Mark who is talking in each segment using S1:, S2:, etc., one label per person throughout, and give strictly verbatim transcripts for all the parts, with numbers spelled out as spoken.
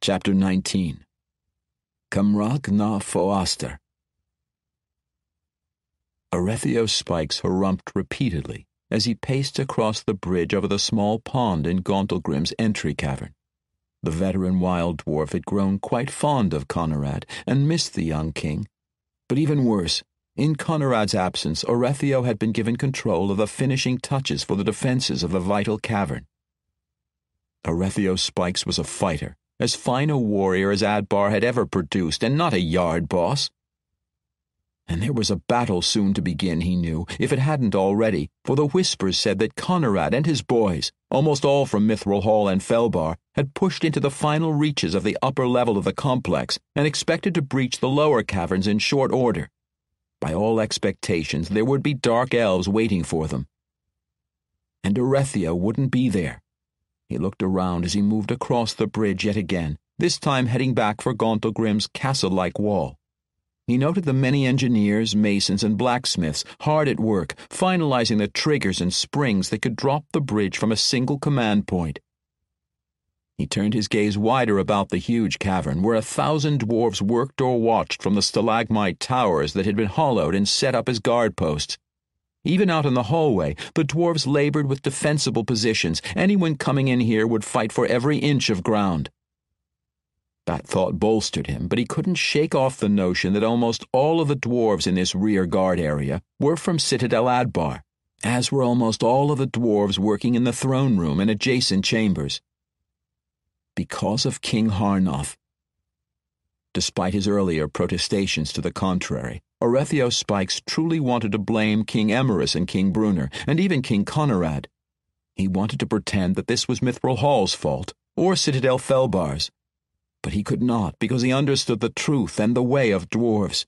S1: Chapter nineteen. Cymraeg na Foaster. Arethio Spikes harumphed repeatedly as he paced across the bridge over the small pond in Gauntlgrim's entry cavern. The veteran wild dwarf had grown quite fond of Conrad and missed the young king. But even worse, in Conrad's absence, Arethio had been given control of the finishing touches for the defenses of the vital cavern. Arethio Spikes was a fighter, as fine a warrior as Adbar had ever produced, and not a yard boss. And there was a battle soon to begin, he knew, if it hadn't already, for the whispers said that Conrad and his boys, almost all from Mithril Hall and Felbar, had pushed into the final reaches of the upper level of the complex and expected to breach the lower caverns in short order. By all expectations, there would be dark elves waiting for them. And Arethio wouldn't be there. He looked around as he moved across the bridge yet again, this time heading back for Gauntlgrim's castle-like wall. He noted the many engineers, masons, and blacksmiths hard at work, finalizing the triggers and springs that could drop the bridge from a single command point. He turned his gaze wider about the huge cavern, where a thousand dwarves worked or watched from the stalagmite towers that had been hollowed and set up as guard posts. Even out in the hallway, the dwarves labored with defensible positions. Anyone coming in here would fight for every inch of ground. That thought bolstered him, but he couldn't shake off the notion that almost all of the dwarves in this rear guard area were from Citadel Adbar, as were almost all of the dwarves working in the throne room and adjacent chambers. Because of King Harnoth. Despite his earlier protestations to the contrary, Arethio Spikes truly wanted to blame King Emrys and King Brunner, and even King Conrad. He wanted to pretend that this was Mithril Hall's fault, or Citadel Felbar's. But he could not, because he understood the truth and the way of dwarves.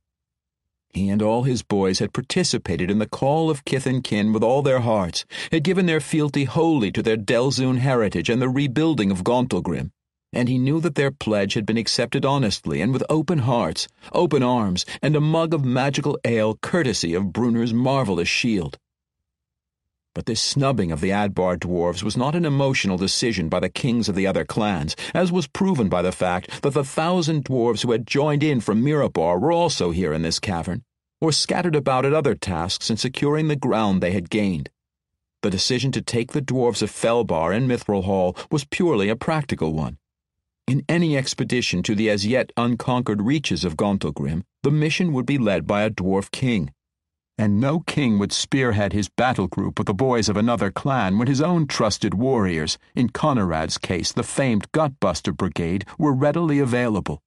S1: He and all his boys had participated in the call of kith and kin with all their hearts, had given their fealty wholly to their Delzoun heritage and the rebuilding of Gauntlgrim. And he knew that their pledge had been accepted honestly and with open hearts, open arms, and a mug of magical ale courtesy of Brunner's marvelous shield. But this snubbing of the Adbar dwarves was not an emotional decision by the kings of the other clans, as was proven by the fact that the thousand dwarves who had joined in from Mirabar were also here in this cavern, or scattered about at other tasks in securing the ground they had gained. The decision to take the dwarves of Felbar and Mithril Hall was purely a practical one. In any expedition to the as yet unconquered reaches of Gauntlgrim, the mission would be led by a dwarf king. And no king would spearhead his battle group with the boys of another clan when his own trusted warriors, in Conrad's case the famed Gutbuster Brigade, were readily available.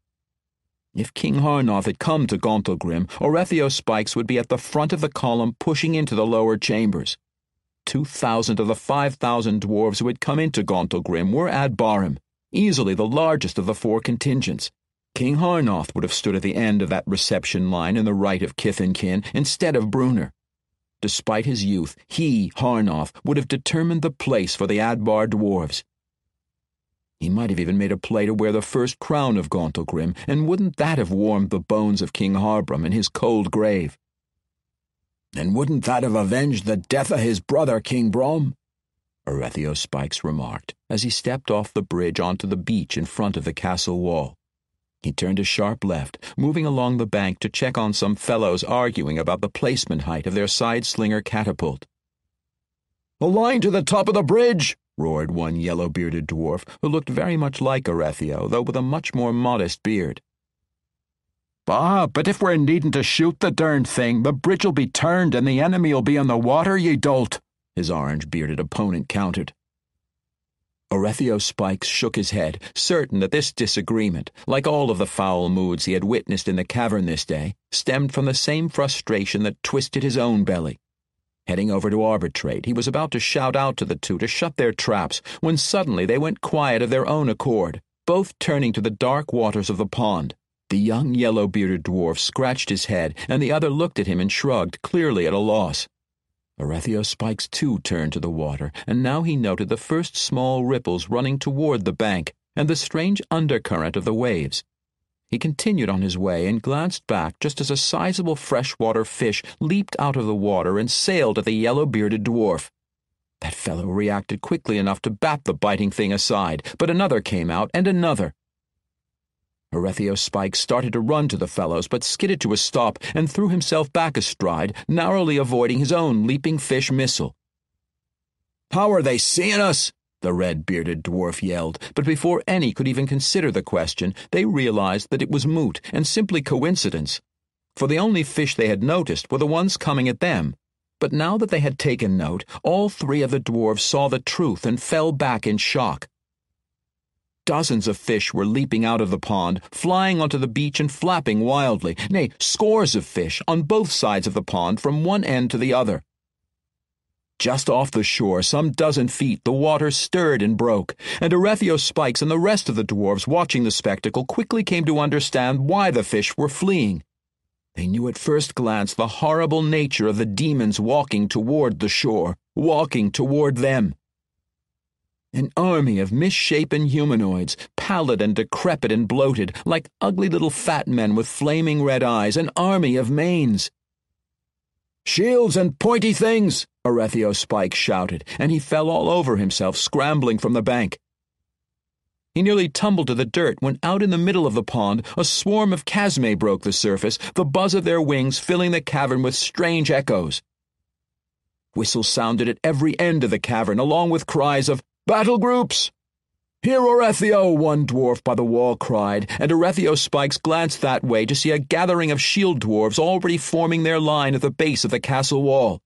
S1: If King Harnoth had come to Gauntlgrim, Arethio Spikes would be at the front of the column pushing into the lower chambers. Two thousand of the five thousand dwarves who had come into Gauntlgrim were Adbarim, easily the largest of the four contingents. King Harnoth would have stood at the end of that reception line in the right of kith and kin instead of Brunner. Despite his youth, he, Harnoth, would have determined the place for the Adbar dwarves. He might have even made a play to wear the first crown of Gauntlgrim, and wouldn't that have warmed the bones of King Harbram in his cold grave? And wouldn't that have avenged the death of his brother, King Brom? Arethio Spikes remarked, as he stepped off the bridge onto the beach in front of the castle wall. He turned a sharp left, moving along the bank to check on some fellows arguing about the placement height of their side-slinger catapult. "A line to the top of the bridge!" roared one yellow-bearded dwarf, who looked very much like Arethio, though with a much more modest beard. "Bah, but if we're needing to shoot the derned thing, the bridge'll be turned and the enemy'll be on the water, ye dolt," his orange-bearded opponent countered. Arethio Spikes shook his head, certain that this disagreement, like all of the foul moods he had witnessed in the cavern this day, stemmed from the same frustration that twisted his own belly. Heading over to arbitrate, he was about to shout out to the two to shut their traps, when suddenly they went quiet of their own accord, both turning to the dark waters of the pond. The young yellow-bearded dwarf scratched his head, and the other looked at him and shrugged, clearly at a loss. Arethio Spikes too turned to the water, and now he noted the first small ripples running toward the bank, and the strange undercurrent of the waves. He continued on his way and glanced back just as a sizable freshwater fish leaped out of the water and sailed at the yellow-bearded dwarf. That fellow reacted quickly enough to bat the biting thing aside, but another came out, and another. Horatio Spikes started to run to the fellows, but skidded to a stop and threw himself back a stride, narrowly avoiding his own leaping fish missile. "How are they seeing us?" the red-bearded dwarf yelled, but before any could even consider the question, they realized that it was moot and simply coincidence. For the only fish they had noticed were the ones coming at them. But now that they had taken note, all three of the dwarves saw the truth and fell back in shock. Dozens of fish were leaping out of the pond, flying onto the beach and flapping wildly, nay, scores of fish on both sides of the pond from one end to the other. Just off the shore, some dozen feet, the water stirred and broke, and Horatio Spikes and the rest of the dwarves watching the spectacle quickly came to understand why the fish were fleeing. They knew at first glance the horrible nature of the demons walking toward the shore, walking toward them. An army of misshapen humanoids, pallid and decrepit and bloated, like ugly little fat men with flaming red eyes, an army of manes. "Shields and pointy things!" Horatio Spikes shouted, and he fell all over himself, scrambling from the bank. He nearly tumbled to the dirt when out in the middle of the pond a swarm of Casme broke the surface, the buzz of their wings filling the cavern with strange echoes. Whistles sounded at every end of the cavern, along with cries of, "Battle groups!" "Here, Horatio!" one dwarf by the wall cried, and Horatio Spikes glanced that way to see a gathering of shield dwarves already forming their line at the base of the castle wall.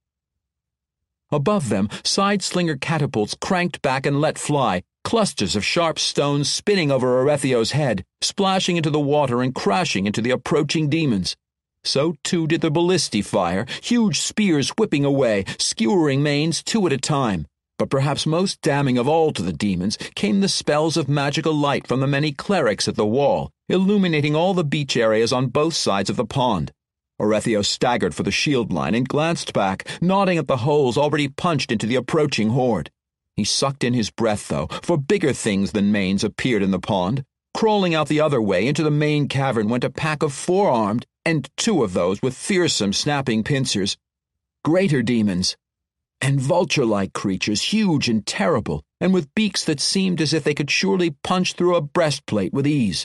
S1: Above them, side-slinger catapults cranked back and let fly, clusters of sharp stones spinning over Horatio's head, splashing into the water and crashing into the approaching demons. So too did the ballistae fire, huge spears whipping away, skewering manes two at a time. But perhaps most damning of all to the demons came the spells of magical light from the many clerics at the wall, illuminating all the beach areas on both sides of the pond. Horatio staggered for the shield line and glanced back, nodding at the holes already punched into the approaching horde. He sucked in his breath, though, for bigger things than manes appeared in the pond. Crawling out the other way into the main cavern went a pack of four-armed, and two of those with fearsome snapping pincers. Greater demons. And vulture-like creatures, huge and terrible, and with beaks that seemed as if they could surely punch through a breastplate with ease.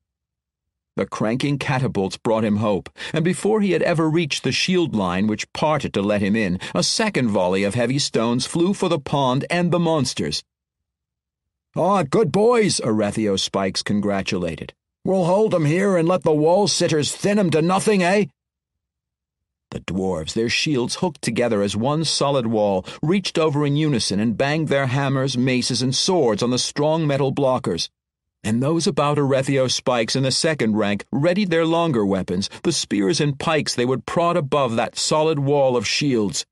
S1: The cranking catapults brought him hope, and before he had ever reached the shield line which parted to let him in, a second volley of heavy stones flew for the pond and the monsters. "Ah, good boys," Horatio Spikes congratulated. "We'll hold 'em here and let the wall-sitters thin 'em to nothing, eh?" The dwarves, their shields hooked together as one solid wall, reached over in unison and banged their hammers, maces, and swords on the strong metal blockers. And those about Horatio Spikes in the second rank readied their longer weapons, the spears and pikes they would prod above that solid wall of shields.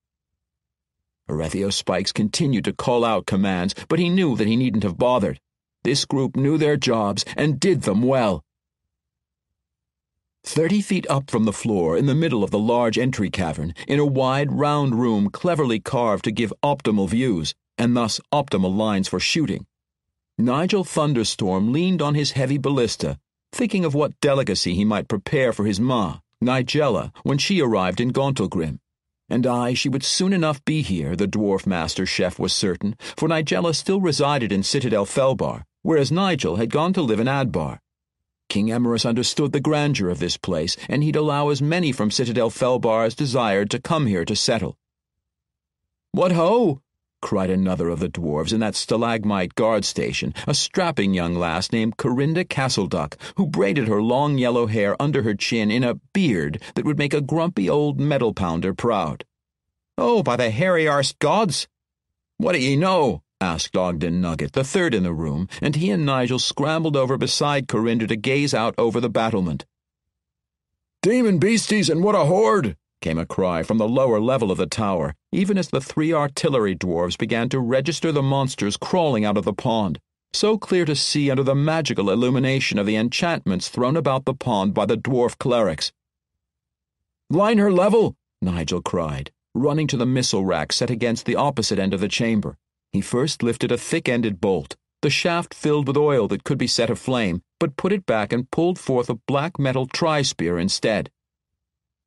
S1: Horatio Spikes continued to call out commands, but he knew that he needn't have bothered. This group knew their jobs and did them well. Thirty feet up from the floor, in the middle of the large entry cavern, in a wide, round room cleverly carved to give optimal views, and thus optimal lines for shooting, Nigel Thunderstorm leaned on his heavy ballista, thinking of what delicacy he might prepare for his ma, Nigella, when she arrived in Gauntlgrim. And aye, she would soon enough be here, the dwarf master chef was certain, for Nigella still resided in Citadel Felbar, whereas Nigel had gone to live in Adbar. King Emrys understood the grandeur of this place, and he'd allow as many from Citadel Felbar as desired to come here to settle. "What ho!" cried another of the dwarves in that stalagmite guard station, a strapping young lass named Corinda Castleduck, who braided her long yellow hair under her chin in a beard that would make a grumpy old metal pounder proud. "Oh, by the hairy-arsed gods!" "What do ye know?" asked Ogden Nugget, the third in the room, and he and Nigel scrambled over beside Corinda to gaze out over the battlement. "Demon beasties, and what a horde!" came a cry from the lower level of the tower, even as the three artillery dwarves began to register the monsters crawling out of the pond, so clear to see under the magical illumination of the enchantments thrown about the pond by the dwarf clerics. "Line her level!" Nigel cried, running to the missile rack set against the opposite end of the chamber. He first lifted a thick-ended bolt, the shaft filled with oil that could be set aflame, but put it back and pulled forth a black metal tri-spear instead.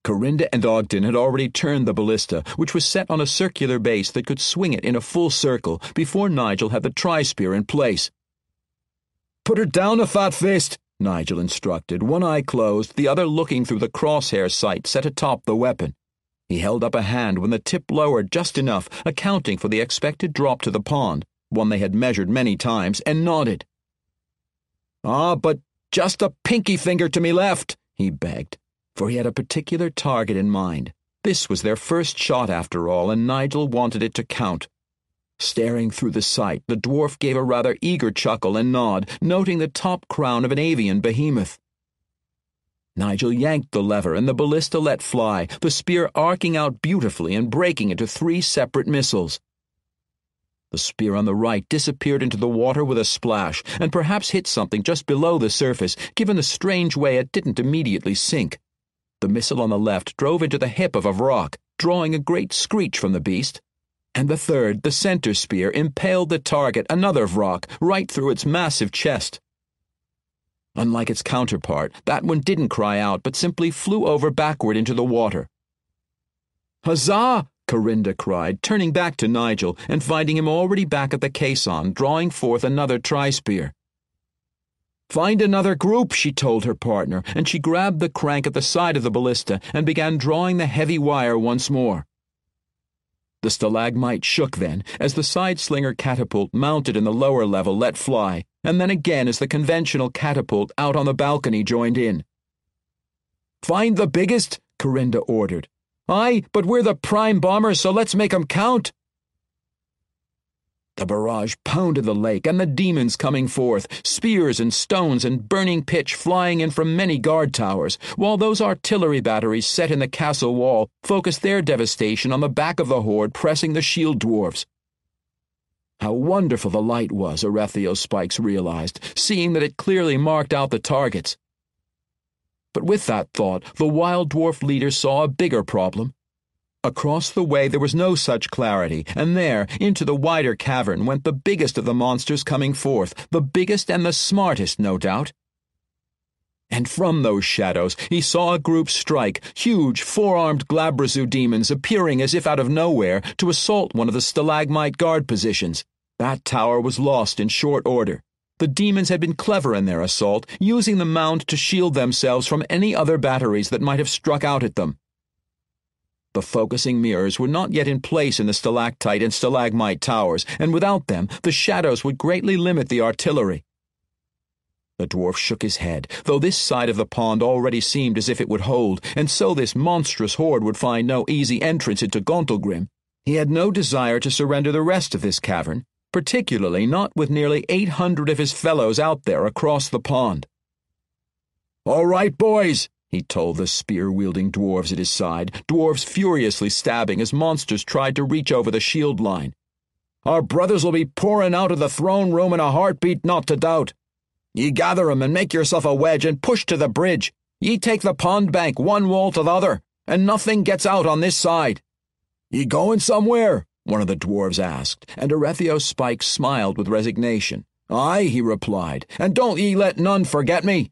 S1: Corinda and Ogden had already turned the ballista, which was set on a circular base that could swing it in a full circle, before Nigel had the tri-spear in place. "Put her down, a fat-faced," Nigel instructed, one eye closed, the other looking through the crosshair sight set atop the weapon. He held up a hand when the tip lowered just enough, accounting for the expected drop to the pond, one they had measured many times, and nodded. "Ah, but just a pinky finger to me left," he begged, for he had a particular target in mind. This was their first shot after all, and Nigel wanted it to count. Staring through the sight, the dwarf gave a rather eager chuckle and nod, noting the top crown of an avian behemoth. Nigel yanked the lever and the ballista let fly, the spear arcing out beautifully and breaking into three separate missiles. The spear on the right disappeared into the water with a splash, and perhaps hit something just below the surface, given the strange way it didn't immediately sink. The missile on the left drove into the hip of a Vrock, drawing a great screech from the beast. And the third, the center spear, impaled the target, another Vrock, right through its massive chest. Unlike its counterpart, that one didn't cry out, but simply flew over backward into the water. "Huzzah!" Corinda cried, turning back to Nigel and finding him already back at the caisson, drawing forth another tri-spear. "Find another group," she told her partner, and she grabbed the crank at the side of the ballista and began drawing the heavy wire once more. The stalagmite shook then, as the side-slinger catapult mounted in the lower level let fly, and then again as the conventional catapult out on the balcony joined in. "Find the biggest," Corinda ordered. "Aye, but we're the prime bombers, so let's make 'em count." The barrage pounded the lake, and the demons coming forth, spears and stones and burning pitch flying in from many guard towers, while those artillery batteries set in the castle wall focused their devastation on the back of the horde pressing the shield dwarves. How wonderful the light was, Arethio Spikes realized, seeing that it clearly marked out the targets. But with that thought, the wild dwarf leader saw a bigger problem. Across the way there was no such clarity, and there, into the wider cavern, went the biggest of the monsters coming forth, the biggest and the smartest, no doubt. And from those shadows he saw a group strike, huge, four-armed Glabrazu demons appearing as if out of nowhere to assault one of the stalagmite guard positions. That tower was lost in short order. The demons had been clever in their assault, using the mound to shield themselves from any other batteries that might have struck out at them. The focusing mirrors were not yet in place in the stalactite and stalagmite towers, and without them the shadows would greatly limit the artillery. The dwarf shook his head, though this side of the pond already seemed as if it would hold, and so this monstrous horde would find no easy entrance into Gauntlgrim. He had no desire to surrender the rest of this cavern, particularly not with nearly eight hundred of his fellows out there across the pond. "All right, boys," he told the spear-wielding dwarves at his side, dwarves furiously stabbing as monsters tried to reach over the shield line. "Our brothers will be pouring out of the throne room in a heartbeat, not to doubt. Ye gather 'em and make yourself a wedge and push to the bridge. Ye take the pond bank one wall to the other, and nothing gets out on this side." "Ye going somewhere?" one of the dwarves asked, and Arethio Spikes smiled with resignation. "Aye," he replied, "and don't ye let none forget me."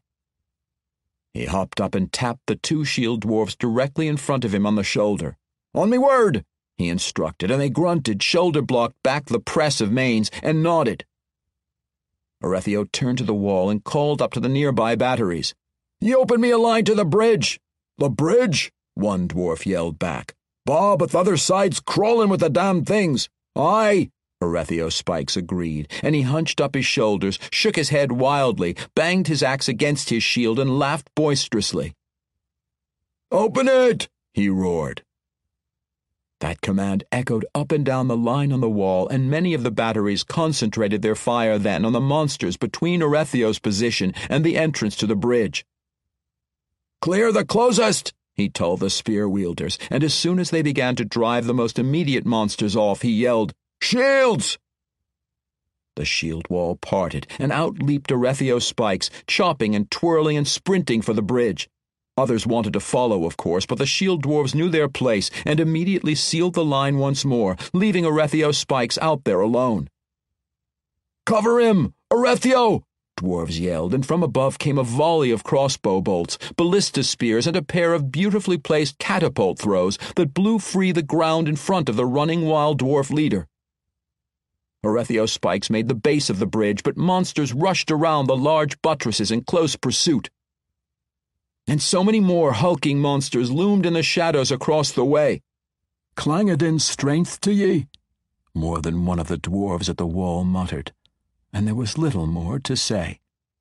S1: He hopped up and tapped the two shield dwarfs directly in front of him on the shoulder. "On me word," he instructed, and they grunted, shoulder-blocked back the press of manes, and nodded. Arethio turned to the wall and called up to the nearby batteries. "Ye open me a line to the bridge." "The bridge?" one dwarf yelled back. "Bah, but the other side's crawling with the damn things." "Aye," Arethio Spikes agreed, and he hunched up his shoulders, shook his head wildly, banged his axe against his shield, and laughed boisterously. "Open it!" he roared. That command echoed up and down the line on the wall, and many of the batteries concentrated their fire then on the monsters between Arethio's position and the entrance to the bridge. "Clear the closest!" he told the spear-wielders, and as soon as they began to drive the most immediate monsters off, he yelled, "Shields!" The shield wall parted, and out leaped Arethio Spikes, chopping and twirling and sprinting for the bridge. Others wanted to follow, of course, but the shield dwarves knew their place and immediately sealed the line once more, leaving Arethio Spikes out there alone. "Cover him! Arethio!" dwarves yelled, and from above came a volley of crossbow bolts, ballista spears, and a pair of beautifully placed catapult throws that blew free the ground in front of the running wild dwarf leader. Orethio's spikes made the base of the bridge, but monsters rushed around the large buttresses in close pursuit. And so many more hulking monsters loomed in the shadows across the way.
S2: "Clangadin's strength to ye," more than one of the dwarves at the wall muttered, and there was little more to say.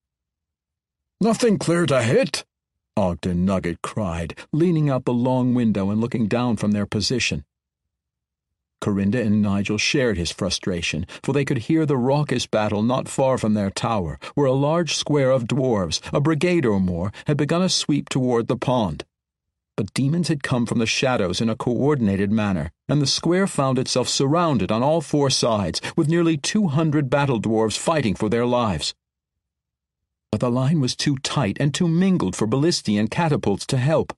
S3: "Nothing clear to hit,"
S2: Ogden Nugget cried, leaning out the long window and looking down from their position. Corinda and Nigel shared his frustration, for they could hear the raucous battle not far from their tower, where a large square of dwarves, a brigade or more, had begun a sweep toward the pond. But demons had come from the shadows in a coordinated manner, and the square found itself surrounded on all four sides, with nearly two hundred battle dwarves fighting for their lives. But the line was too tight and too mingled for ballistae and catapults to help.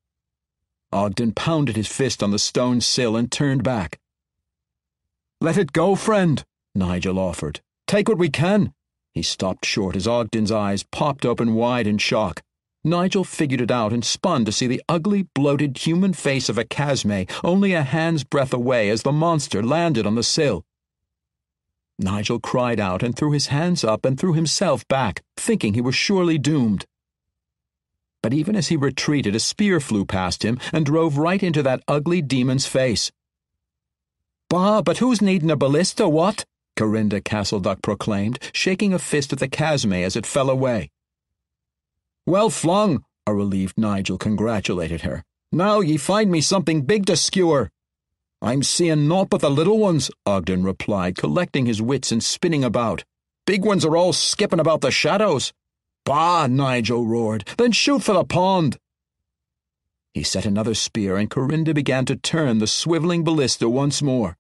S2: Ogden pounded his fist on the stone sill and turned back.
S3: "Let it go, friend,"
S2: Nigel offered.
S3: "Take what we can."
S2: He stopped short as Ogden's eyes popped open wide in shock. Nigel figured it out and spun to see the ugly, bloated human face of a Casme only a hand's breadth away as the monster landed on the sill. Nigel cried out and threw his hands up and threw himself back, thinking he was surely doomed. But even as he retreated, a spear flew past him and drove right into that ugly demon's face.
S3: "Bah, but who's needing a ballista, what?"
S2: Corinda Castleduck proclaimed, shaking a fist at the Casme as it fell away.
S3: "Well flung,"
S2: a relieved Nigel congratulated her.
S3: "Now ye find me something big to skewer."
S2: "I'm seeing naught but the little ones," Ogden replied, collecting his wits and spinning about.
S3: "Big ones are all skipping about the shadows."
S2: "Bah!" Nigel roared.
S3: "Then shoot for the pond."
S2: He set another spear, and Corinda began to turn the swiveling ballista once more.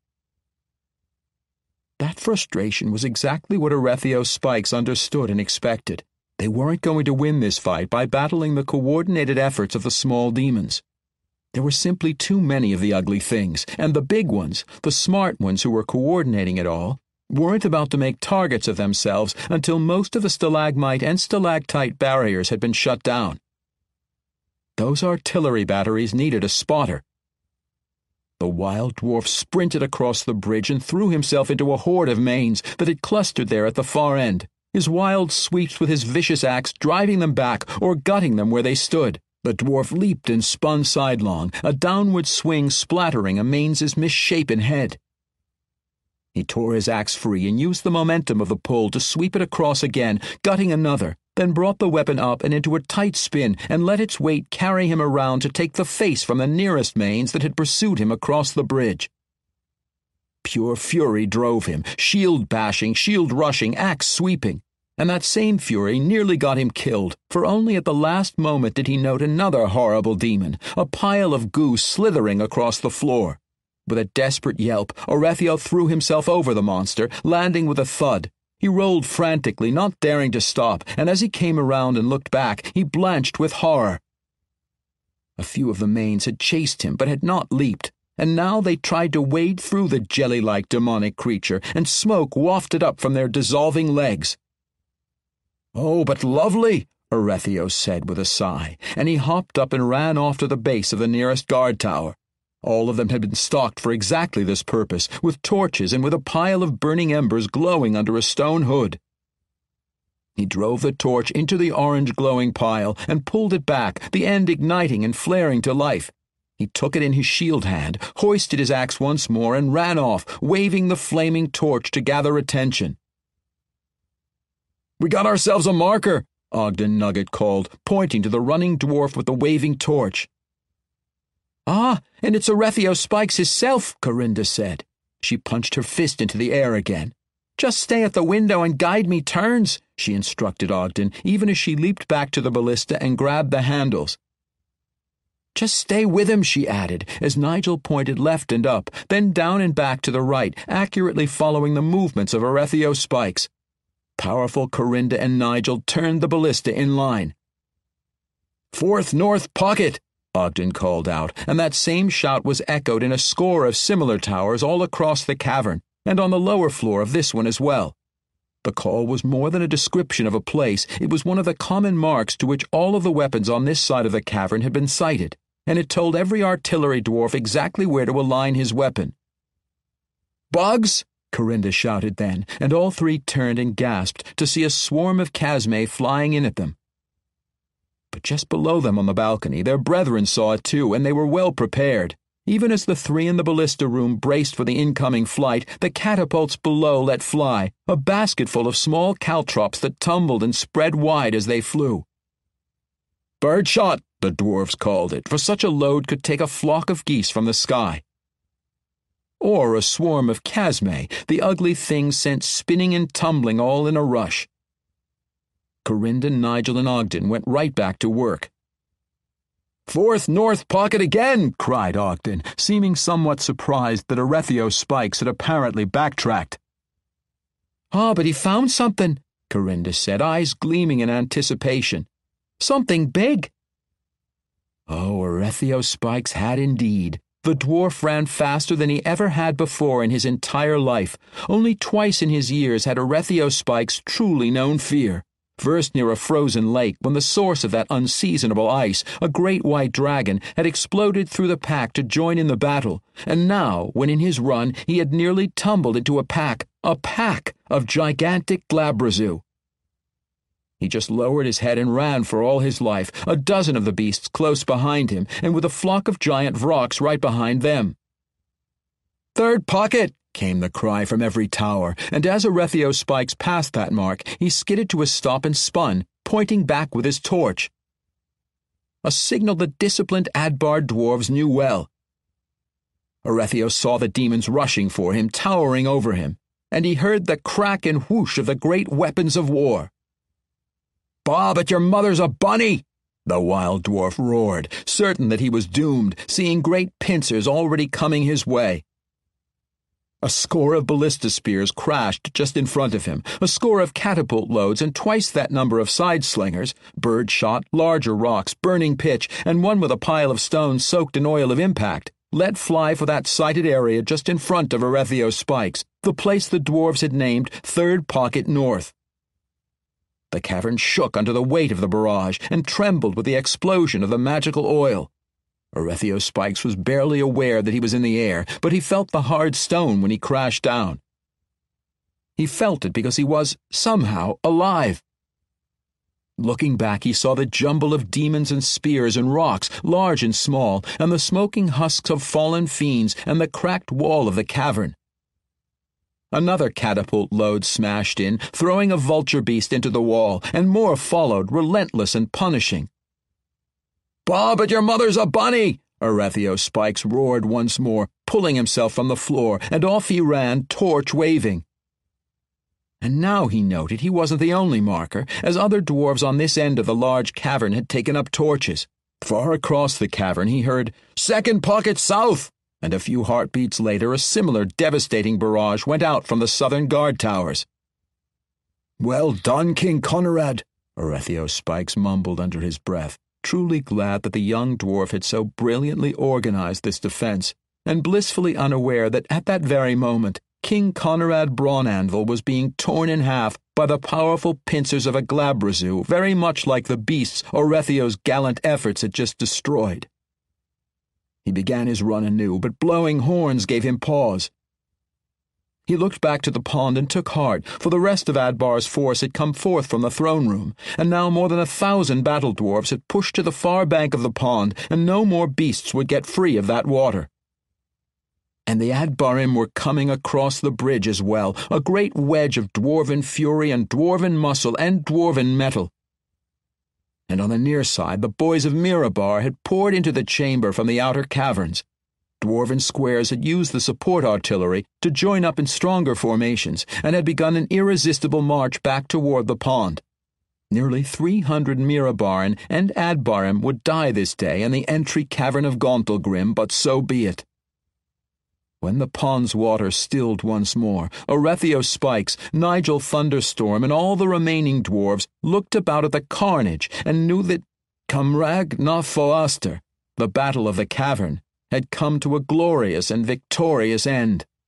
S2: That frustration was exactly what Orethio's spikes understood and expected. They weren't going to win this fight by battling the coordinated efforts of the small demons. There were simply too many of the ugly things, and the big ones, the smart ones who were coordinating it all, weren't about to make targets of themselves until most of the stalagmite and stalactite barriers had been shut down. Those artillery batteries needed a spotter. The wild dwarf sprinted across the bridge and threw himself into a horde of manes that had clustered there at the far end, his wild sweeps with his vicious axe driving them back or gutting them where they stood. The dwarf leaped and spun sidelong, a downward swing splattering Amaine's misshapen head. He tore his axe free and used the momentum of the pull to sweep it across again, gutting another, then brought the weapon up and into a tight spin and let its weight carry him around to take the face from the nearest manes that had pursued him across the bridge. Pure fury drove him, shield bashing, shield rushing, axe sweeping, and that same fury nearly got him killed, for only at the last moment did he note another horrible demon, a pile of goo slithering across the floor. With a desperate yelp, Orethio threw himself over the monster, landing with a thud. He rolled frantically, not daring to stop, and as he came around and looked back, he blanched with horror. A few of the manes had chased him, but had not leaped, and now they tried to wade through the jelly-like demonic creature, and smoke wafted up from their dissolving legs.
S3: "Oh, but lovely,"
S2: Orethio said with a sigh, and he hopped up and ran off to the base of the nearest guard tower. All of them had been stocked for exactly this purpose, with torches and with a pile of burning embers glowing under a stone hood. He drove the torch into the orange glowing pile and pulled it back, the end igniting and flaring to life. He took it in his shield hand, hoisted his axe once more, and ran off, waving the flaming torch to gather attention.
S3: "We got ourselves a marker,"
S2: Ogden Nugget called, pointing to the running dwarf with the waving torch.
S3: "Ah, and it's Orethio Spikes hisself,"
S2: Corinda said. She punched her fist into the air again.
S3: "Just stay at the window and guide me turns,"
S2: she instructed Ogden, even as she leaped back to the ballista and grabbed the handles. "Just stay with him," she added, as Nigel pointed left and up, then down and back to the right, accurately following the movements of Orethio Spikes. Powerful Corinda and Nigel turned the ballista in line.
S3: "Fourth north pocket,"
S2: Ogden called out, and that same shout was echoed in a score of similar towers all across the cavern, and on the lower floor of this one as well. The call was more than a description of a place. It was one of the common marks to which all of the weapons on this side of the cavern had been sighted, and it told every artillery dwarf exactly where to align his weapon. "Bugs!" Corinda shouted then, and all three turned and gasped to see a swarm of Chasme flying in at them. But just below them on the balcony, their brethren saw it too, and they were well prepared. Even as the three in the ballista room braced for the incoming flight, the catapults below let fly, a basketful of small caltrops that tumbled and spread wide as they flew. "Birdshot," the dwarves called it, for such a load could take a flock of geese from the sky. Or a swarm of Chasme, the ugly things sent spinning and tumbling all in a rush. Corinda, Nigel, and Ogden went right back to work. "Fourth north pocket again!" cried Ogden, seeming somewhat surprised that Erethio's spikes had apparently backtracked.
S3: "Ah, but he found something,"
S2: Corinda said, eyes gleaming in anticipation.
S3: "Something big."
S2: Oh, Erethio's spikes had indeed. The dwarf ran faster than he ever had before in his entire life. Only twice in his years had Erethio's spikes truly known fear. First near a frozen lake, when the source of that unseasonable ice, a great white dragon, had exploded through the pack to join in the battle, and now, when in his run he had nearly tumbled into a pack, a pack of gigantic Glabrezu. He just lowered his head and ran for all his life, a dozen of the beasts close behind him, and with a flock of giant vrocs right behind them. "Third pocket!" came the cry from every tower, and as Erethio's spikes passed that mark, he skidded to a stop and spun, pointing back with his torch. A signal the disciplined Adbar dwarves knew well. Erethio saw the demons rushing for him, towering over him, and he heard the crack and whoosh of the great weapons of war. "Bob, at your mother's a bunny!" the wild dwarf roared, certain that he was doomed, seeing great pincers already coming his way. A score of ballista spears crashed just in front of him, a score of catapult loads and twice that number of side-slingers, bird shot, larger rocks, burning pitch, and one with a pile of stones soaked in oil of impact, let fly for that sighted area just in front of Erethio's spikes, the place the dwarves had named Third Pocket North. The cavern shook under the weight of the barrage and trembled with the explosion of the magical oil. Erethio's spikes was barely aware that he was in the air, but he felt the hard stone when he crashed down. He felt it because he was, somehow, alive. Looking back, he saw the jumble of demons and spears and rocks, large and small, and the smoking husks of fallen fiends and the cracked wall of the cavern. Another catapult load smashed in, throwing a vulture beast into the wall, and more followed, relentless and punishing. "Bob, at your mother's a bunny!" Erethio's spikes roared once more, pulling himself from the floor, and off he ran, torch waving. And now he noted he wasn't the only marker, as other dwarves on this end of the large cavern had taken up torches. Far across the cavern he heard, "Second pocket south!" and a few heartbeats later a similar devastating barrage went out from the southern guard towers. "Well done, King Conrad," Erethio's spikes mumbled under his breath, truly glad that the young dwarf had so brilliantly organized this defense, and blissfully unaware that at that very moment King Conrad Brawnanvil was being torn in half by the powerful pincers of a Glabrezu, very much like the beasts Erethio's gallant efforts had just destroyed. He began his run anew, but blowing horns gave him pause. He looked back to the pond and took heart, for the rest of Adbar's force had come forth from the throne room, and now more than a thousand battle dwarves had pushed to the far bank of the pond, and no more beasts would get free of that water. And the Adbarim were coming across the bridge as well, a great wedge of dwarven fury and dwarven muscle and dwarven metal. And on the near side the boys of Mirabar had poured into the chamber from the outer caverns. Dwarven squares had used the support artillery to join up in stronger formations, and had begun an irresistible march back toward the pond. Nearly three hundred Mirabaran and Adbarim would die this day in the entry cavern of Gauntlgrim, but so be it. When the pond's water stilled once more, Erethio Spikes, Nigel Thunderstorm, and all the remaining dwarves looked about at the carnage and knew that Cymrag na Foaster, the battle of the cavern, had come to a glorious and victorious end.